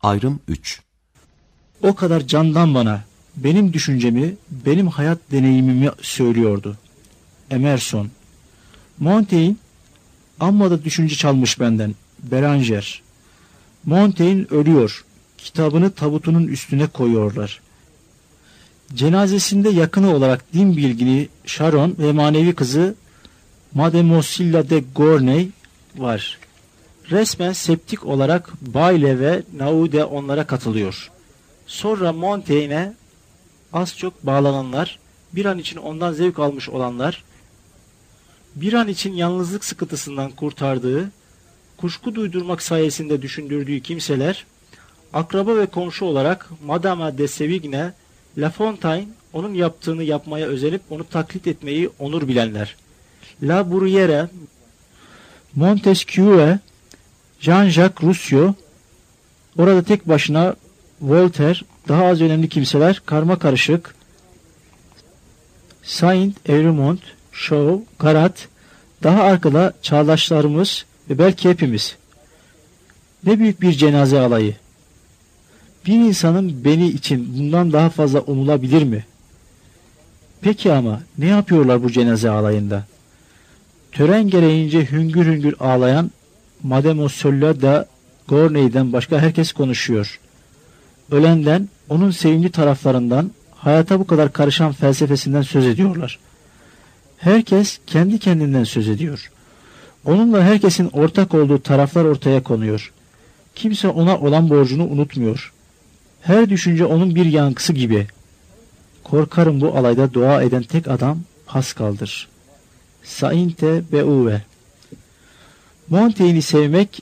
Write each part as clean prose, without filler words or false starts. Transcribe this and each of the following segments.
Ayrım 3. O kadar candan bana, benim düşüncemi, benim hayat deneyimimi söylüyordu. Emerson. Montaigne, amma da düşünce çalmış benden. Beranger. Montaigne ölüyor. Kitabını tabutunun üstüne koyuyorlar. Cenazesinde yakını olarak din bilgili Sharon ve manevi kızı Mademoiselle de Gournay var. Resmen septik olarak Bayle ve Naude onlara katılıyor. Sonra Montaigne'e az çok bağlananlar, bir an için ondan zevk almış olanlar, bir an için yalnızlık sıkıntısından kurtardığı, kuşku duydurmak sayesinde düşündürdüğü kimseler, akraba ve komşu olarak Madame de Sévigné, La Fontaine, onun yaptığını yapmaya özenip onu taklit etmeyi onur bilenler, La Bruyère, Montesquieu, Jean-Jacques Rousseau, orada tek başına Voltaire, daha az önemli kimseler, karma karışık, Saint-Evremont, Shaw, Garat, daha arkada çağdaşlarımız ve belki hepimiz. Ne büyük bir cenaze alayı. Bir insanın beni için bundan daha fazla umulabilir mi? Peki ama ne yapıyorlar bu cenaze alayında? Tören gereğince hüngür hüngür ağlayan Mademoiselle de Gournay'den başka herkes konuşuyor. Ölenden, onun sevimli taraflarından, hayata bu kadar karışan felsefesinden söz ediyorlar. Herkes kendi kendinden söz ediyor. Onunla herkesin ortak olduğu taraflar ortaya konuyor. Kimse ona olan borcunu unutmuyor. Her düşünce onun bir yankısı gibi. Korkarım bu alayda dua eden tek adam Pascal'dır. Sainte-Beuve. Montaigne'i sevmek,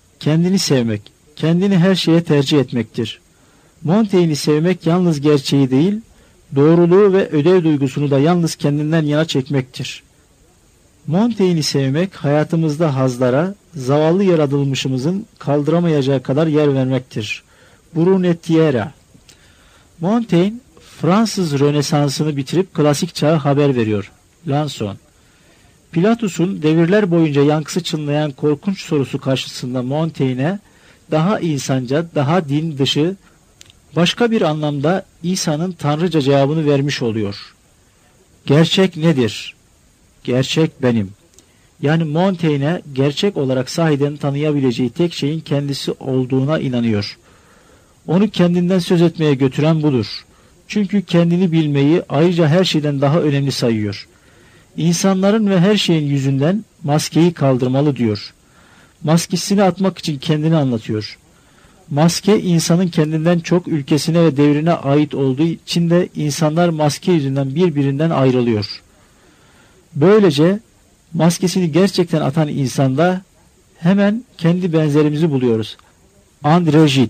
kendini her şeye tercih etmektir. Montaigne'i sevmek yalnız gerçeği değil, doğruluğu ve ödev duygusunu da yalnız kendinden yana çekmektir. Montaigne'i sevmek, hayatımızda hazlara, zavallı yaratılmışımızın kaldıramayacağı kadar yer vermektir. Brunetière. Montaigne, Fransız Rönesansı'nı bitirip klasik çağa haber veriyor. Lanson. Pilatus'un devirler boyunca yankısı çınlayan korkunç sorusu karşısında Montaigne'e daha insanca, daha din dışı, başka bir anlamda İsa'nın tanrıca cevabını vermiş oluyor. Gerçek nedir? Gerçek benim. Yani Montaigne gerçek olarak sahiden tanıyabileceği tek şeyin kendisi olduğuna inanıyor. Onu kendinden söz etmeye götüren budur. Çünkü kendini bilmeyi ayrıca her şeyden daha önemli sayıyor. İnsanların ve her şeyin yüzünden maskeyi kaldırmalı diyor. Maskesini atmak için kendini anlatıyor. Maske insanın kendinden çok ülkesine ve devrine ait olduğu için de insanlar maske yüzünden birbirinden ayrılıyor. Böylece maskesini gerçekten atan insanda hemen kendi benzerimizi buluyoruz. André Gide.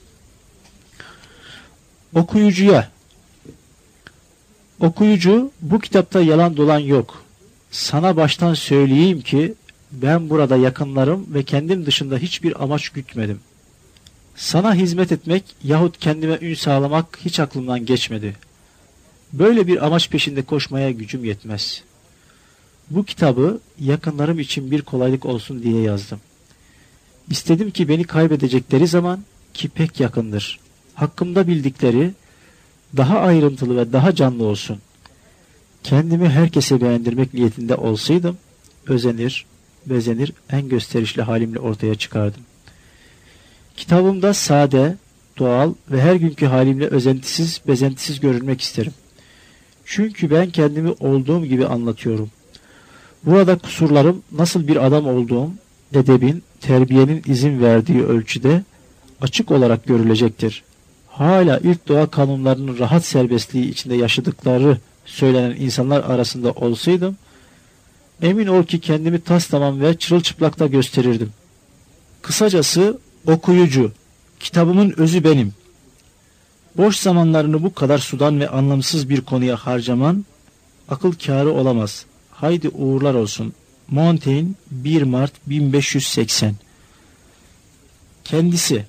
Okuyucu, bu kitapta yalan dolan yok. Sana baştan söyleyeyim ki ben burada yakınlarım ve kendim dışında hiçbir amaç gütmedim. Sana hizmet etmek yahut kendime ün sağlamak hiç aklımdan geçmedi. Böyle bir amaç peşinde koşmaya gücüm yetmez. Bu kitabı yakınlarım için bir kolaylık olsun diye yazdım. İstedim ki beni kaybedecekleri zaman, ki pek yakındır, hakkımda bildikleri daha ayrıntılı ve daha canlı olsun. Kendimi herkese beğendirmek niyetinde olsaydım, özenir, bezenir, en gösterişli halimle ortaya çıkardım. Kitabımda sade, doğal ve her günkü halimle özentisiz, bezentisiz görünmek isterim. Çünkü ben kendimi olduğum gibi anlatıyorum. Burada kusurlarım nasıl bir adam olduğum, edebin, terbiyenin izin verdiği ölçüde açık olarak görülecektir. Hala ilk doğa kanunlarının rahat serbestliği içinde yaşadıkları söylenen insanlar arasında olsaydım, emin ol ki kendimi taslamam ve çırılçıplakta gösterirdim. Kısacası okuyucu, kitabımın özü benim. Boş zamanlarını bu kadar sudan ve anlamsız bir konuya harcaman akıl kârı olamaz. Haydi uğurlar olsun. Montaigne, 1 Mart 1580. Kendisi.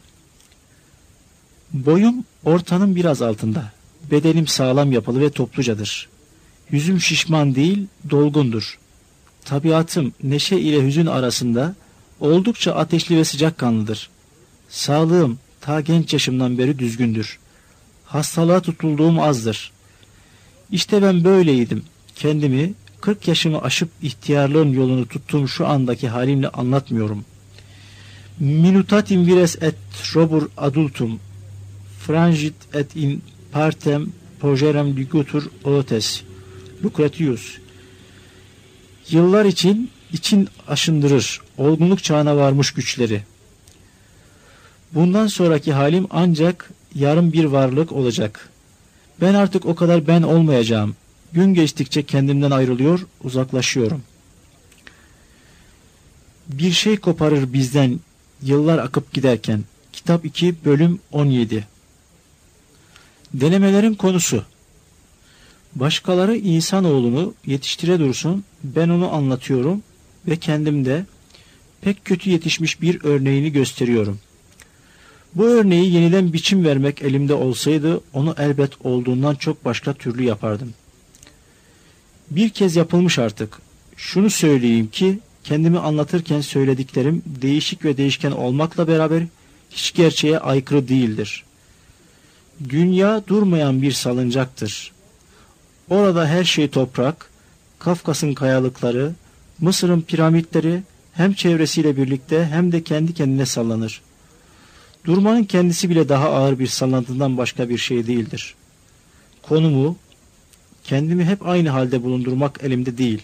Boyum ortanın biraz altında. Bedenim sağlam yapılı ve toplucadır. Yüzüm şişman değil, dolgundur. Tabiatım neşe ile hüzün arasında oldukça ateşli ve sıcakkanlıdır. Sağlığım ta genç yaşımdan beri düzgündür. Hastalığa tutulduğum azdır. İşte ben böyleydim. Kendimi 40 yaşımı aşıp ihtiyarlığın yolunu tuttuğum şu andaki halimle anlatmıyorum. Minutatim vires et robur adultum, frangit et in partem progerem ligatur otes. Lucretius. Yıllar için aşındırır, olgunluk çağına varmış güçleri. Bundan sonraki halim ancak yarım bir varlık olacak. Ben artık o kadar ben olmayacağım. Gün geçtikçe kendimden ayrılıyor, uzaklaşıyorum. Bir şey koparır bizden yıllar akıp giderken. Kitap 2 bölüm 17. Denemelerin konusu. Başkaları insanoğlunu yetiştire dursun, ben onu anlatıyorum ve kendimde pek kötü yetişmiş bir örneğini gösteriyorum. Bu örneği yeniden biçim vermek elimde olsaydı onu elbet olduğundan çok başka türlü yapardım. Bir kez yapılmış artık. Şunu söyleyeyim ki kendimi anlatırken söylediklerim değişik ve değişken olmakla beraber hiç gerçeğe aykırı değildir. Dünya durmayan bir salıncaktır. Orada her şey toprak, Kafkas'ın kayalıkları, Mısır'ın piramitleri hem çevresiyle birlikte hem de kendi kendine sallanır. Durmanın kendisi bile daha ağır bir sallantıdan başka bir şey değildir. Konumu, kendimi hep aynı halde bulundurmak elimde değil.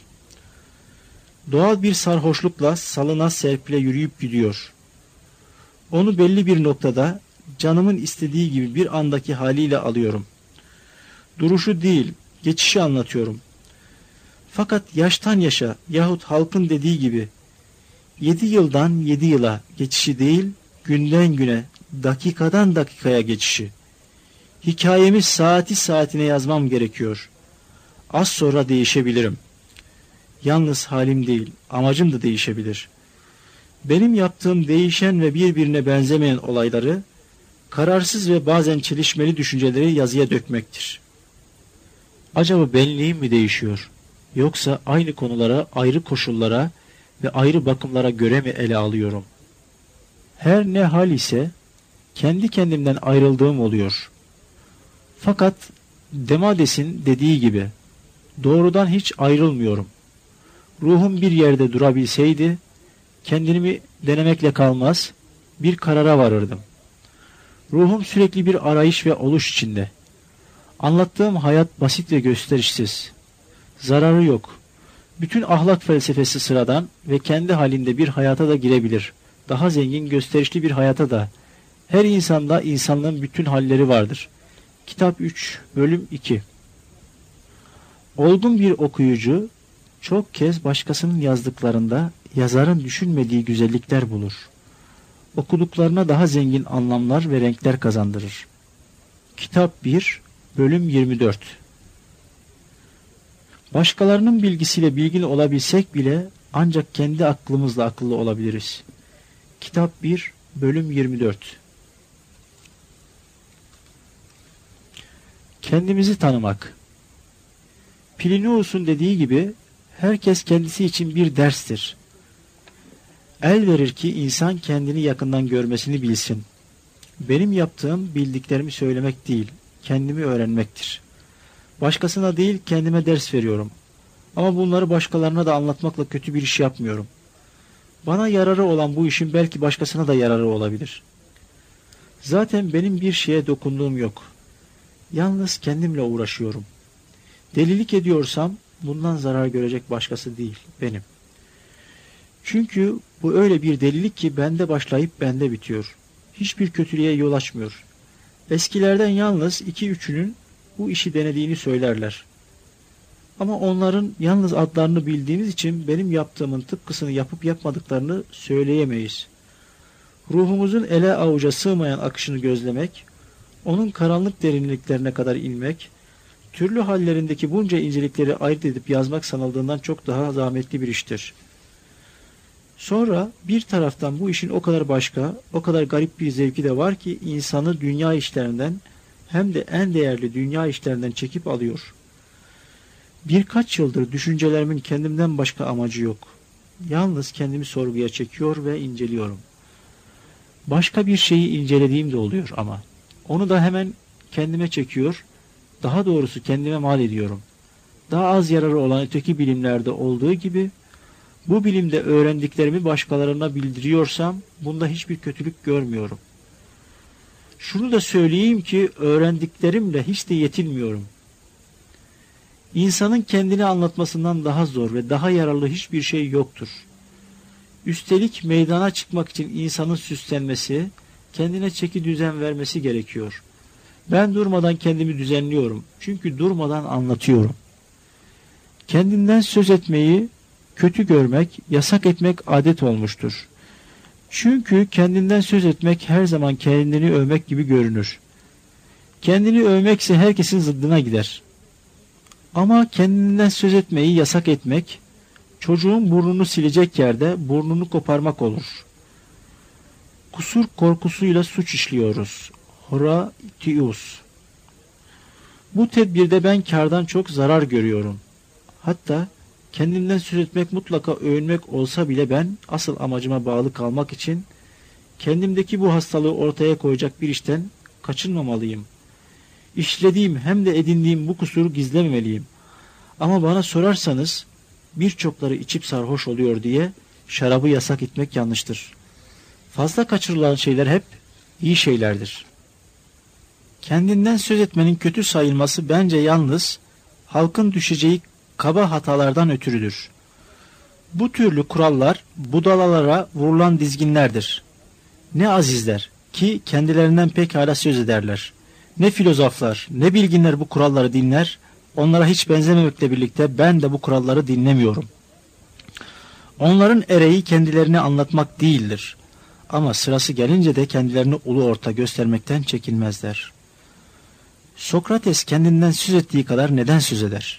Doğal bir sarhoşlukla salına serpile yürüyüp gidiyor. Onu belli bir noktada canımın istediği gibi bir andaki haliyle alıyorum. Duruşu değil, geçişi anlatıyorum. Fakat yaştan yaşa yahut halkın dediği gibi 7 yıldan 7 yıla geçişi değil, günden güne, dakikadan dakikaya geçişi. Hikayemi saati saatine yazmam gerekiyor. Az sonra değişebilirim. Yalnız halim değil, amacım da değişebilir. Benim yaptığım değişen ve birbirine benzemeyen olayları, kararsız ve bazen çelişmeli düşünceleri yazıya dökmektir. Acaba benliğim mi değişiyor? Yoksa aynı konulara, ayrı koşullara ve ayrı bakımlara göre mi ele alıyorum? Her ne hal ise kendi kendimden ayrıldığım oluyor. Fakat Demodes'in dediği gibi doğrudan hiç ayrılmıyorum. Ruhum bir yerde durabilseydi kendimi denemekle kalmaz, bir karara varırdım. Ruhum sürekli bir arayış ve oluş içinde. Anlattığım hayat basit ve gösterişsiz. Zararı yok. Bütün ahlak felsefesi sıradan ve kendi halinde bir hayata da girebilir. Daha zengin, gösterişli bir hayata da. Her insanda insanlığın bütün halleri vardır. Kitap 3, bölüm 2. Olgun bir okuyucu çok kez başkasının yazdıklarında yazarın düşünmediği güzellikler bulur. Okuduklarına daha zengin anlamlar ve renkler kazandırır. Kitap 1, bölüm 24. Başkalarının bilgisiyle bilgili olabilsek bile ancak kendi aklımızla akıllı olabiliriz. Kitap 1, bölüm 24. Kendimizi tanımak. Plinius'un dediği gibi herkes kendisi için bir derstir. El verir ki insan kendini yakından görmesini bilsin. Benim yaptığım bildiklerimi söylemek değil, kendimi öğrenmektir. Başkasına değil kendime ders veriyorum. Ama bunları başkalarına da anlatmakla kötü bir iş yapmıyorum. Bana yararı olan bu işin belki başkasına da yararı olabilir. Zaten benim bir şeye dokunduğum yok. Yalnız kendimle uğraşıyorum. Delilik ediyorsam bundan zarar görecek başkası değil, benim. Çünkü bu öyle bir delilik ki bende başlayıp bende bitiyor. Hiçbir kötülüğe yol açmıyor. Eskilerden yalnız 2-3'ünün bu işi denediğini söylerler. Ama onların yalnız adlarını bildiğimiz için benim yaptığımın tıpkısını yapıp yapmadıklarını söyleyemeyiz. Ruhumuzun ele avuca sığmayan akışını gözlemek, onun karanlık derinliklerine kadar inmek, türlü hallerindeki bunca incelikleri ayırt edip yazmak sanıldığından çok daha zahmetli bir iştir. Sonra bir taraftan bu işin o kadar başka, o kadar garip bir zevki de var ki insanı dünya işlerinden hem de en değerli dünya işlerinden çekip alıyor. Birkaç yıldır düşüncelerimin kendimden başka amacı yok. Yalnız kendimi sorguya çekiyor ve inceliyorum. Başka bir şeyi incelediğim de oluyor ama. Onu da hemen kendime çekiyor, daha doğrusu kendime mal ediyorum. Daha az yararı olan öteki bilimlerde olduğu gibi, bu bilimde öğrendiklerimi başkalarına bildiriyorsam, bunda hiçbir kötülük görmüyorum. Şunu da söyleyeyim ki, öğrendiklerimle hiç de yetinmiyorum. İnsanın kendini anlatmasından daha zor ve daha yararlı hiçbir şey yoktur. Üstelik meydana çıkmak için insanın süslenmesi, kendine çeki düzen vermesi gerekiyor. Ben durmadan kendimi düzenliyorum. Çünkü durmadan anlatıyorum. Kendinden söz etmeyi kötü görmek, yasak etmek adet olmuştur. Çünkü kendinden söz etmek her zaman kendini övmek gibi görünür. Kendini övmekse herkesin zıddına gider. Ama kendinden söz etmeyi yasak etmek, çocuğun burnunu silecek yerde burnunu koparmak olur. Kusur korkusuyla suç işliyoruz. Horatius. Bu tedbirde ben kârdan çok zarar görüyorum. Hatta kendimden söz etmek mutlaka övünmek olsa bile ben asıl amacıma bağlı kalmak için kendimdeki bu hastalığı ortaya koyacak bir işten kaçınmamalıyım. İşlediğim hem de edindiğim bu kusuru gizlememeliyim. Ama bana sorarsanız birçokları içip sarhoş oluyor diye şarabı yasak etmek yanlıştır. Fazla kaçırılan şeyler hep iyi şeylerdir. Kendinden söz etmenin kötü sayılması bence yalnız halkın düşeceği kaba hatalardan ötürüdür. Bu türlü kurallar budalalara vurulan dizginlerdir. Ne azizler ki kendilerinden pekala söz ederler. Ne filozoflar, ne bilginler bu kuralları dinler, onlara hiç benzememekle birlikte ben de bu kuralları dinlemiyorum. Onların ereği kendilerini anlatmak değildir. Ama sırası gelince de kendilerini ulu orta göstermekten çekinmezler. Sokrates kendinden söz ettiği kadar neden söz eder?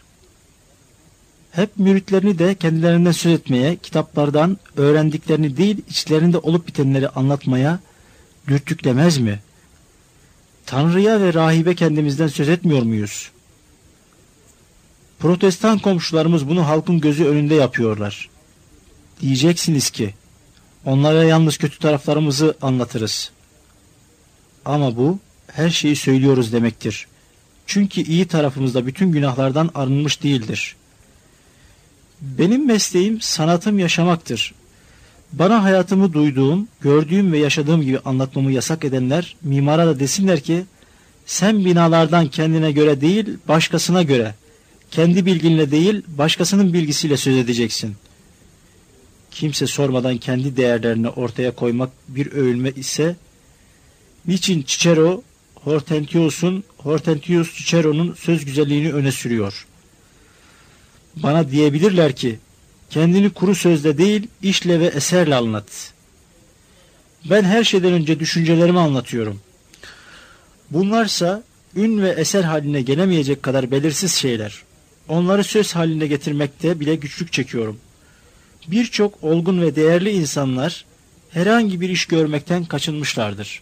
Hep müritlerini de kendilerinden söz etmeye, kitaplardan öğrendiklerini değil, içlerinde olup bitenleri anlatmaya dürtüklemez mi? Tanrı'ya ve rahibe kendimizden söz etmiyor muyuz? Protestan komşularımız bunu halkın gözü önünde yapıyorlar. Diyeceksiniz ki, onlara yalnız kötü taraflarımızı anlatırız. Ama bu, her şeyi söylüyoruz demektir. Çünkü iyi tarafımızda bütün günahlardan arınmış değildir. Benim mesleğim, sanatım yaşamaktır. Bana hayatımı duyduğum, gördüğüm ve yaşadığım gibi anlatmamı yasak edenler, mimara da desinler ki, sen binalardan kendine göre değil, başkasına göre, kendi bilginle değil, başkasının bilgisiyle söz edeceksin. Kimse sormadan kendi değerlerini ortaya koymak bir övülme ise, niçin Cicero, Hortensius Cicero'nun söz güzelliğini öne sürüyor? Bana diyebilirler ki, kendini kuru sözle değil, işle ve eserle anlat. Ben her şeyden önce düşüncelerimi anlatıyorum. Bunlarsa ün ve eser haline gelemeyecek kadar belirsiz şeyler. Onları söz haline getirmekte bile güçlük çekiyorum. Birçok olgun ve değerli insanlar herhangi bir iş görmekten kaçınmışlardır.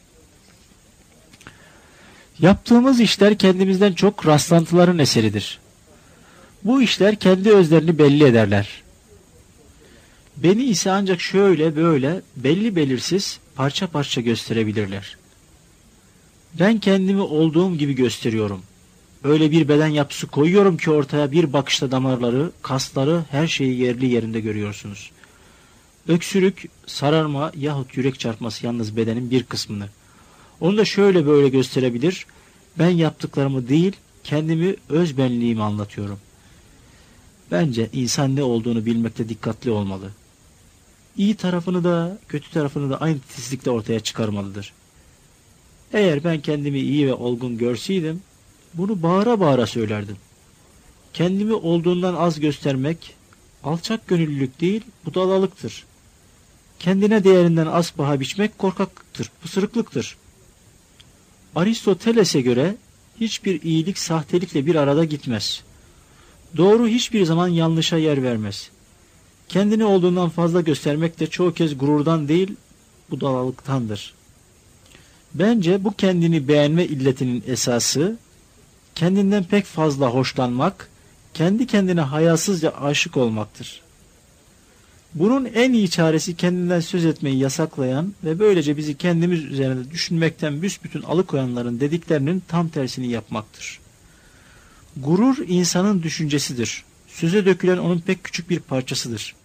Yaptığımız işler kendimizden çok rastlantıların eseridir. Bu işler kendi özlerini belli ederler. Beni ise ancak şöyle böyle belli belirsiz parça parça gösterebilirler. Ben kendimi olduğum gibi gösteriyorum. Öyle bir beden yapısı koyuyorum ki ortaya bir bakışta damarları, kasları, her şeyi yerli yerinde görüyorsunuz. Öksürük, sararma yahut yürek çarpması yalnız bedenin bir kısmını. Onu da şöyle böyle gösterebilir. Ben yaptıklarımı değil, kendimi, öz benliğimi anlatıyorum. Bence insan ne olduğunu bilmekte dikkatli olmalı. İyi tarafını da, kötü tarafını da aynı titizlikle ortaya çıkarmalıdır. Eğer ben kendimi iyi ve olgun görseydim, bunu bağıra bağıra söylerdim. Kendimi olduğundan az göstermek, alçak gönüllülük değil, budalalıktır. Kendine değerinden az paha biçmek korkaklıktır, pısırıklıktır. Aristoteles'e göre hiçbir iyilik sahtelikle bir arada gitmez. Doğru hiçbir zaman yanlışa yer vermez. Kendini olduğundan fazla göstermek de çoğu kez gururdan değil, budalalıktandır. Bence bu kendini beğenme illetinin esası, kendinden pek fazla hoşlanmak, kendi kendine hayasızca aşık olmaktır. Bunun en iyi çaresi kendinden söz etmeyi yasaklayan ve böylece bizi kendimiz üzerinde düşünmekten büsbütün alıkoyanların dediklerinin tam tersini yapmaktır. Gurur insanın düşüncesidir. Söze dökülen onun pek küçük bir parçasıdır.